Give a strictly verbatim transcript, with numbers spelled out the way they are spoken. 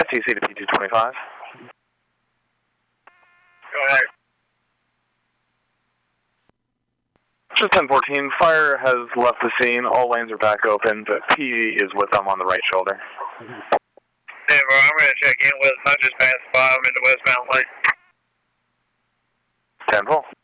T C to P two twenty-five. Go ahead. Just ten fourteen, fire has left the scene. All lanes are back open, but P is with them on the right shoulder. Denver, I'm going to check in with punches past five into westbound lane. ten four.